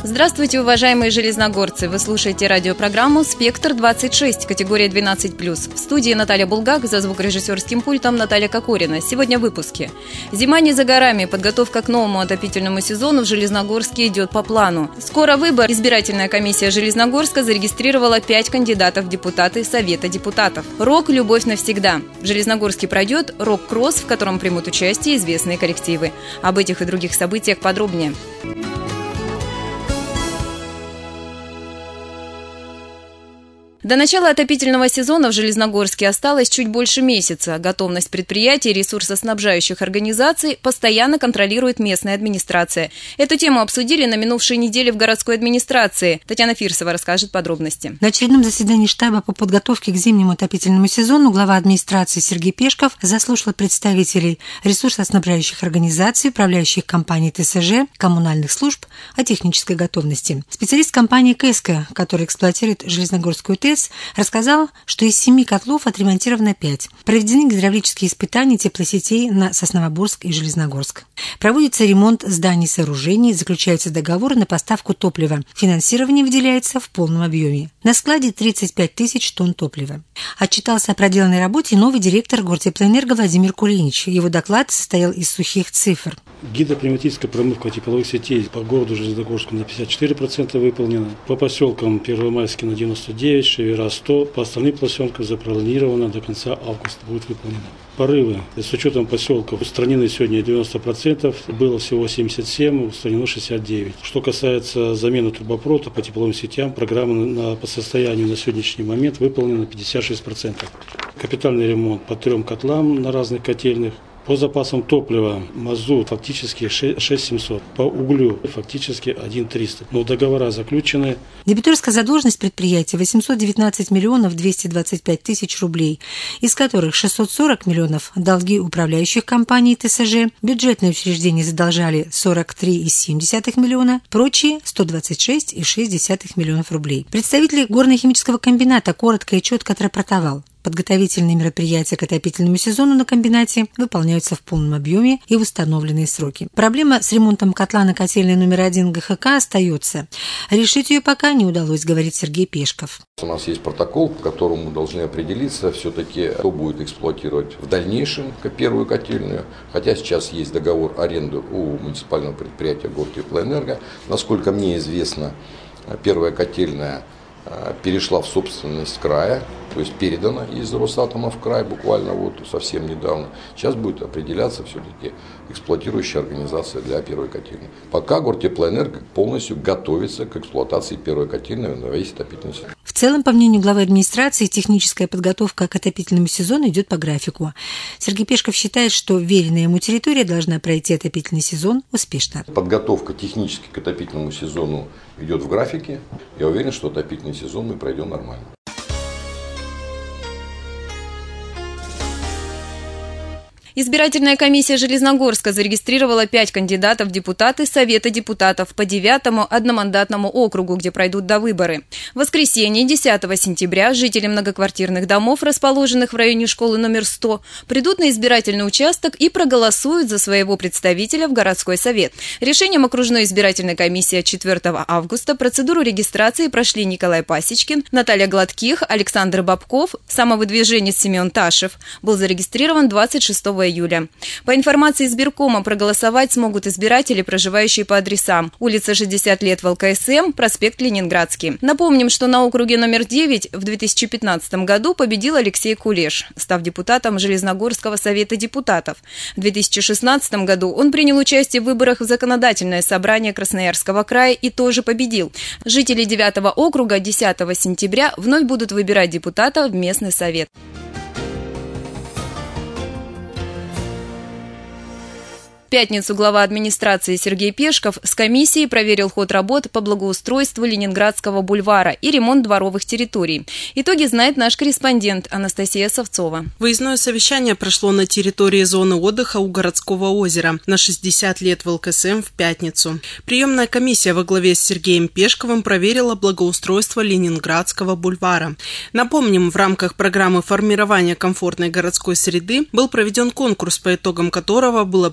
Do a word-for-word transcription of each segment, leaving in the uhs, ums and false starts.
Здравствуйте, уважаемые железногорцы! Вы слушаете радиопрограмму «Спектр двадцать шесть», категория двенадцать плюс. В студии Наталья Булгак, за звукорежиссерским пультом Наталья Кокорина. Сегодня в выпуске. Зима не за горами. Подготовка к новому отопительному сезону в Железногорске идет по плану. Скоро выбор. Избирательная комиссия Железногорска зарегистрировала пять кандидатов в депутаты Совета депутатов. Рок «Любовь навсегда». В Железногорске пройдет рок-кросс, в котором примут участие известные коллективы. Об этих и других событиях подробнее. До начала отопительного сезона в Железногорске осталось чуть больше месяца. Готовность предприятий и ресурсоснабжающих организаций постоянно контролирует местная администрация. Эту тему обсудили на минувшей неделе в городской администрации. Татьяна Фирсова расскажет подробности. На очередном заседании штаба по подготовке к зимнему отопительному сезону глава администрации Сергей Пешков заслушал представителей ресурсоснабжающих организаций, управляющих компаний ТСЖ, коммунальных служб о технической готовности. Специалист компании КСК, который эксплуатирует Железногорскую ТЭС, рассказал, что из семи котлов отремонтировано пять. Проведены гидравлические испытания теплосетей на Сосновоборск и Железногорск. Проводится ремонт зданий и сооружений, заключаются договоры на поставку топлива. Финансирование выделяется в полном объеме. На складе тридцать пять тысяч тонн топлива. Отчитался о проделанной работе новый директор Гортеплоэнерго Владимир Кулинич. Его доклад состоял из сухих цифр. Гидропневматическая промывка тепловых сетей по городу Железногорску на пятьдесят четыре процента выполнена. По поселкам Первомайский на девяносто девять процентов, Шевера сто процентов. По остальным поселкам запланировано до конца августа будет выполнено. Порывы с учетом поселков устранены сегодня девяносто процентов, было всего семьдесят семь, устранено шестьдесят девять. Что касается замены трубопровода по тепловым сетям, программа на, по состоянию на сегодняшний момент выполнена пятьдесят шесть процентов. Капитальный ремонт по трем котлам на разных котельных. По запасам топлива мазут фактически шесть тысяч семьсот, по углю фактически один тысяча триста. Но договора заключены. Дебиторская задолженность предприятия восемьсот девятнадцать миллионов двести двадцать пять тысяч рублей, из которых шестьсот сорок миллионов долги управляющих компаний ТСЖ, бюджетные учреждения задолжали сорок три целых семь десятых миллиона, прочие сто двадцать шесть целых шесть десятых миллионов рублей. Представитель горно-химического комбината коротко и четко отрапортовал. Подготовительные мероприятия к отопительному сезону на комбинате выполняются в полном объеме и в установленные сроки. Проблема с ремонтом котла на котельной номер один ГХК остается. Решить ее пока не удалось, говорит Сергей Пешков. У нас есть протокол, по которому мы должны определиться все-таки, кто будет эксплуатировать в дальнейшем первую котельную. Хотя сейчас есть договор аренды у муниципального предприятия Гортеплоэнерго. Насколько мне известно, первая котельная перешла в собственность края, то есть передана из Росатома в край буквально вот совсем недавно. Сейчас будет определяться все-таки эксплуатирующая организация для первой котельной. Пока Гортеплоэнерго полностью готовится к эксплуатации первой котельной на весь отопительный сезон. В целом, по мнению главы администрации, техническая подготовка к отопительному сезону идет по графику. Сергей Пешков считает, что веренная ему территория должна пройти отопительный сезон успешно. Подготовка технически к отопительному сезону идет в графике. Я уверен, что отопительный сезон мы пройдем нормально. Избирательная комиссия Железногорска зарегистрировала пять кандидатов в депутаты Совета депутатов по девятому одномандатному округу, где пройдут довыборы. В воскресенье, десятого сентября, жители многоквартирных домов, расположенных в районе школы номер сто, придут на избирательный участок и проголосуют за своего представителя в городской совет. Решением окружной избирательной комиссии от четвёртого августа процедуру регистрации прошли Николай Пасечкин, Наталья Гладких, Александр Бабков, самовыдвиженец Семен Ташев. Был зарегистрирован двадцать шестого июля. По информации избиркома, проголосовать смогут избиратели, проживающие по адресам: улица шестьдесят лет в ЛКСМ, проспект Ленинградский. Напомним, что на округе номер девять в две тысячи пятнадцатом году победил Алексей Кулеш, став депутатом Железногорского совета депутатов. В две тысячи шестнадцатом году он принял участие в выборах в законодательное собрание Красноярского края и тоже победил. Жители девятого округа десятого сентября вновь будут выбирать депутата в местный совет. В пятницу глава администрации Сергей Пешков с комиссией проверил ход работ по благоустройству Ленинградского бульвара и ремонт дворовых территорий. Итоги знает наш корреспондент Анастасия Савцова. Выездное совещание прошло на территории зоны отдыха у городского озера на шестьдесят лет в ЛКСМ в пятницу. Приемная комиссия во главе с Сергеем Пешковым проверила благоустройство Ленинградского бульвара. Напомним, в рамках программы формирования комфортной городской среды был проведен конкурс, по итогам которого было принято решение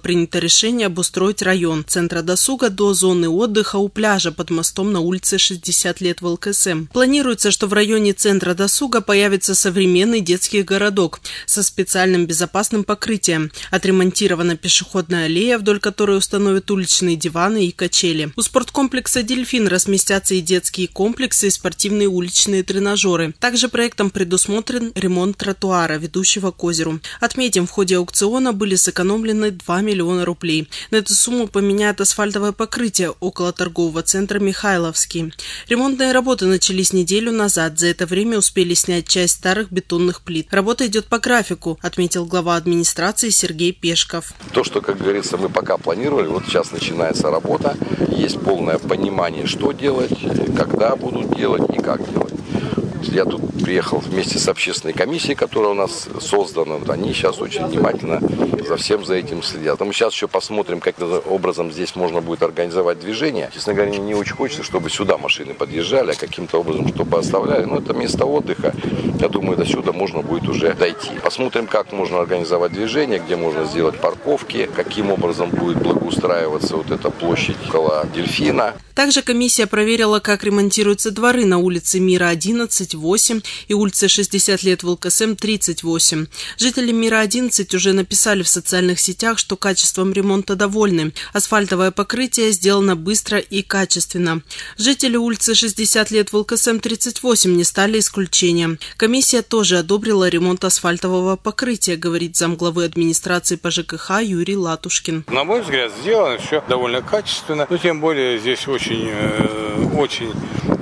решение обустроить район центра досуга до зоны отдыха у пляжа под мостом на улице шестьдесят лет в эл ка эс эм. Планируется, что в районе центра досуга появится современный детский городок со специальным безопасным покрытием. Отремонтирована пешеходная аллея, вдоль которой установят уличные диваны и качели. У спорткомплекса «Дельфин» разместятся и детские комплексы, и спортивные уличные тренажеры. Также проектом предусмотрен ремонт тротуара, ведущего к озеру. Отметим, в ходе аукциона были сэкономлены два миллиона рублей. На эту сумму поменяют асфальтовое покрытие около торгового центра «Михайловский». Ремонтные работы начались неделю назад. За это время успели снять часть старых бетонных плит. Работа идет по графику, отметил глава администрации Сергей Пешков. То, что, как говорится, мы пока планировали, вот сейчас начинается работа. Есть полное понимание, что делать, когда будут делать и как делать. Я тут приехал вместе с общественной комиссией, которая у нас создана. Они сейчас очень внимательно за всем за этим следят. Но мы сейчас еще посмотрим, каким образом здесь можно будет организовать движение. Честно говоря, не очень хочется, чтобы сюда машины подъезжали, а каким-то образом, чтобы оставляли. Но это место отдыха. Я думаю, до сюда можно будет уже дойти. Посмотрим, как можно организовать движение, где можно сделать парковки, каким образом будет благоустраиваться вот эта площадь около «Дельфина». Также комиссия проверила, как ремонтируются дворы на улице Мира одиннадцать, восемь и улице шестьдесят лет в эл ка эс эм тридцать восемь. Жители Мира одиннадцать уже написали в социальных сетях, что качеством ремонта довольны. Асфальтовое покрытие сделано быстро и качественно. Жители улицы шестьдесят лет в эл ка эс эм тридцать восемь не стали исключением. Комиссия тоже одобрила ремонт асфальтового покрытия, говорит замглавы администрации по жэ ка ха Юрий Латушкин. На мой взгляд, сделано все довольно качественно, но тем более здесь очень, очень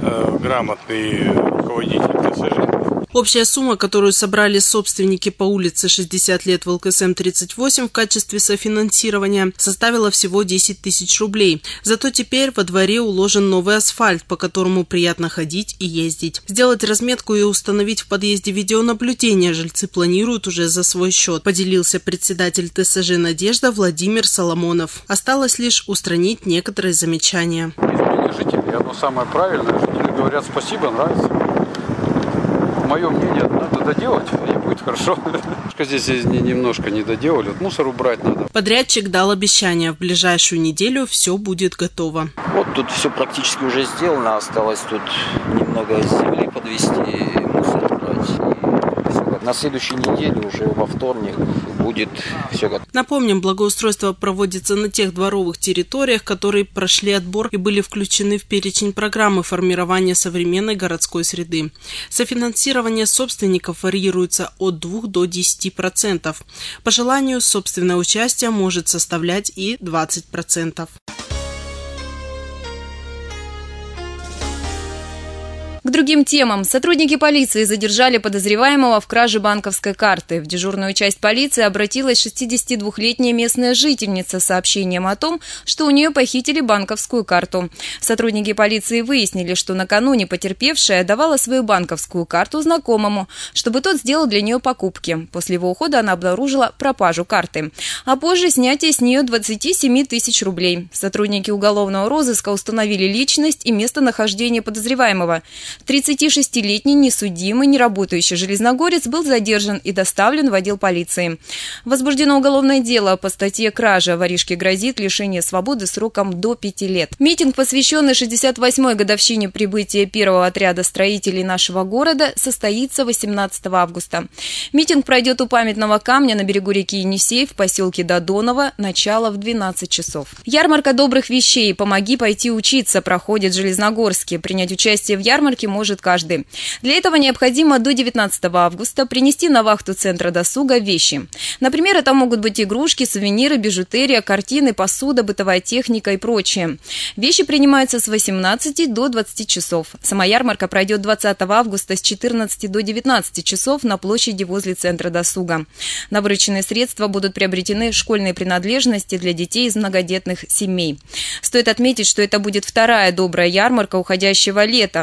грамотный руководитель тэ эс жэ. Общая сумма, которую собрали собственники по улице шестьдесят лет в эл ка эс эм тридцать восемь в качестве софинансирования, составила всего десять тысяч рублей. Зато теперь во дворе уложен новый асфальт, по которому приятно ходить и ездить. Сделать разметку и установить в подъезде видеонаблюдение жильцы планируют уже за свой счет, поделился председатель тэ эс жэ «Надежда» Владимир Соломонов. Осталось лишь устранить некоторые замечания. Изменение жителей, оно самое правильное. Жители говорят спасибо, нравится. Мое мнение, надо доделать, и будет хорошо. Здесь немножко не доделали, вот мусор убрать надо. Подрядчик дал обещание, в ближайшую неделю все будет готово. Вот тут все практически уже сделано, осталось тут немного земли подвести, мусор убрать. На следующей неделе, уже во вторник, будет все готово. Напомним, благоустройство проводится на тех дворовых территориях, которые прошли отбор и были включены в перечень программы формирования современной городской среды. Софинансирование собственников варьируется от двух до десяти процентов. По желанию, собственное участие может составлять и двадцать процентов. К другим темам. Сотрудники полиции задержали подозреваемого в краже банковской карты. В дежурную часть полиции обратилась шестидесятидвухлетняя местная жительница с сообщением о том, что у нее похитили банковскую карту. Сотрудники полиции выяснили, что накануне потерпевшая давала свою банковскую карту знакомому, чтобы тот сделал для нее покупки. После его ухода она обнаружила пропажу карты. А позже снятие с нее двадцати семи тысяч рублей. Сотрудники уголовного розыска установили личность и местонахождение подозреваемого. тридцатишестилетний несудимый, неработающий железногорец был задержан и доставлен в отдел полиции. Возбуждено уголовное дело по статье «Кража». Воришке грозит лишение свободы сроком до пяти лет. Митинг, посвященный шестьдесят восьмой годовщине прибытия первого отряда строителей нашего города, состоится восемнадцатого августа. Митинг пройдет у памятного камня на берегу реки Енисей в поселке Додоново. Начало в двенадцать часов. Ярмарка добрых вещей «Помоги пойти учиться» проходит в Железногорске. Принять участие в ярмарке может каждый. Для этого необходимо до девятнадцатого августа принести на вахту центра досуга вещи. Например, это могут быть игрушки, сувениры, бижутерия, картины, посуда, бытовая техника и прочее. Вещи принимаются с восемнадцати до двадцати часов. Сама ярмарка пройдет двадцатого августа с четырнадцати до девятнадцати часов на площади возле центра досуга. На вырученные средства будут приобретены школьные принадлежности для детей из многодетных семей. Стоит отметить, что это будет вторая добрая ярмарка уходящего лета. девятого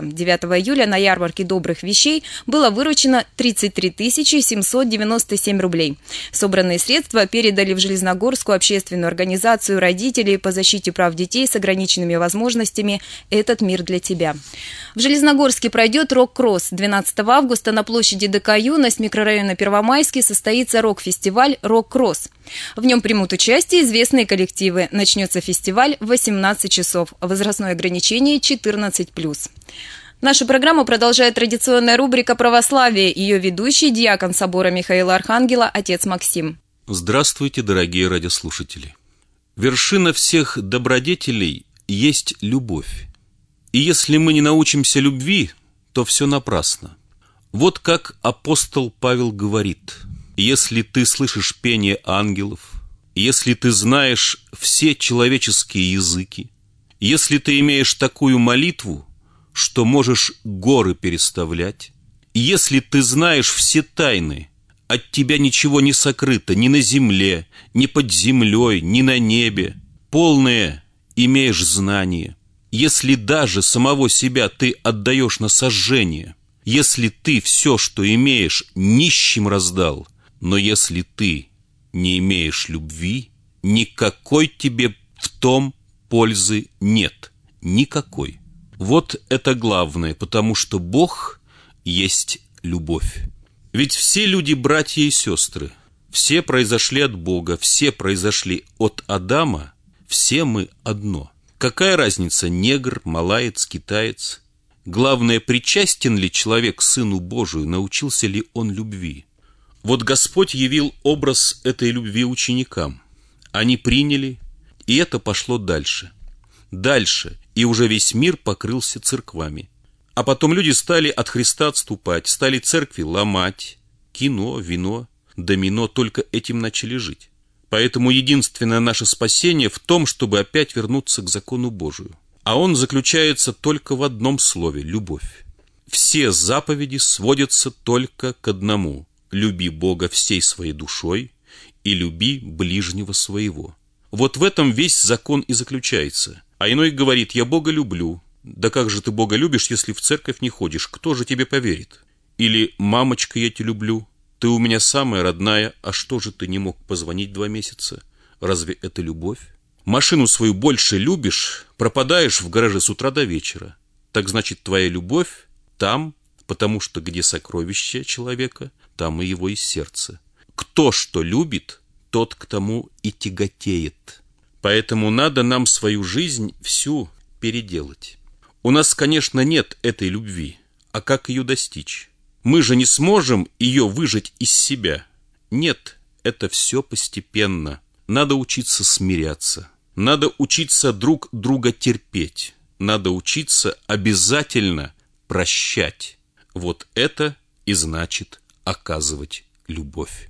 десятого июля на ярмарке добрых вещей было выручено тридцать три тысячи семьсот девяносто семь рублей. Собранные средства передали в Железногорскую общественную организацию родителей по защите прав детей с ограниченными возможностями «Этот мир для тебя». В Железногорске пройдет рок-кросс. двенадцатого августа на площади ДК «Юность» микрорайона Первомайский состоится рок-фестиваль «Рок-кросс». В нем примут участие известные коллективы. Начнется фестиваль в восемнадцать часов. Возрастное ограничение четырнадцать плюс. Нашу программу продолжает традиционная рубрика «Православие». Ее ведущий, диакон собора Михаила Архангела, отец Максим. Здравствуйте, дорогие радиослушатели. Вершина всех добродетелей есть любовь. И если мы не научимся любви, то все напрасно. Вот как апостол Павел говорит: если ты слышишь пение ангелов, если ты знаешь все человеческие языки, если ты имеешь такую молитву, что можешь горы переставлять, если ты знаешь все тайны, от тебя ничего не сокрыто ни на земле, ни под землей, ни на небе, полное имеешь знание, если даже самого себя ты отдаешь на сожжение, если ты все, что имеешь, нищим раздал, но если ты не имеешь любви, никакой тебе в том пользы нет, никакой. Вот это главное, потому что Бог есть любовь. Ведь все люди братья и сестры, все произошли от Бога, все произошли от Адама, все мы одно. Какая разница, негр, малаец, китаец? Главное, причастен ли человек к Сыну Божию, научился ли он любви? Вот Господь явил образ этой любви ученикам. Они приняли, и это пошло дальше. Дальше, и уже весь мир покрылся церквами. А потом люди стали от Христа отступать, стали церкви ломать. Кино, вино, домино, только этим начали жить. Поэтому единственное наше спасение в том, чтобы опять вернуться к закону Божию. А он заключается только в одном слове – любовь. Все заповеди сводятся только к одному – люби Бога всей своей душой и люби ближнего своего. Вот в этом весь закон и заключается. А иной говорит: я Бога люблю. Да как же ты Бога любишь, если в церковь не ходишь? Кто же тебе поверит? Или: мамочка, я тебя люблю. Ты у меня самая родная, а что же ты не мог позвонить два месяца? Разве это любовь? Машину свою больше любишь, пропадаешь в гараже с утра до вечера. Так значит, твоя любовь там, потому что где сокровище человека, там и его и сердце. Кто что любит, тот к тому и тяготеет. Поэтому надо нам свою жизнь всю переделать. У нас, конечно, нет этой любви, а как ее достичь? Мы же не сможем ее выжать из себя. Нет, это все постепенно. Надо учиться смиряться. Надо учиться друг друга терпеть. Надо учиться обязательно прощать. Вот это и значит оказывать любовь.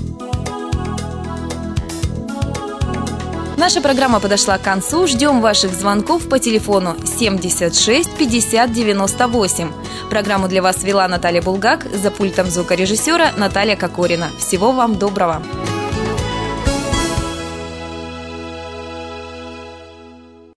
Наша программа подошла к концу. Ждем ваших звонков по телефону семьдесят шесть пятьдесят девяносто восемь. Программу для вас вела Наталья Булгак, за пультом звукорежиссера Наталья Кокорина. Всего вам доброго.